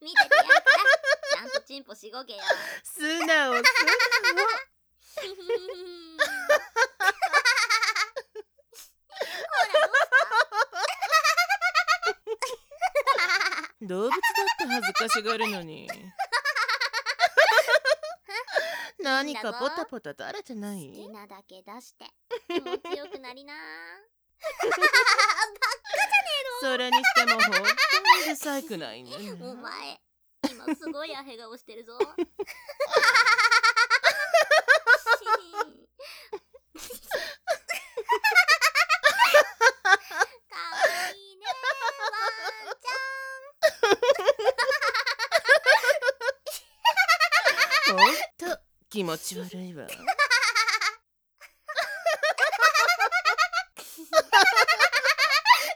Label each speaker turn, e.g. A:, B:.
A: 見ててやるからちゃんとチンポしごけよ。
B: 素直動物だって恥ずかしがるのに何かポタポタ垂れてな
A: 好
B: い？
A: きなだけ出して気持ちよくなりな。
B: それにしてもほんとにうるさくないね。
A: お前今すごいアヘ顔してるぞ。かわいいねワンちゃん。
B: ほんと気持ち悪いわ。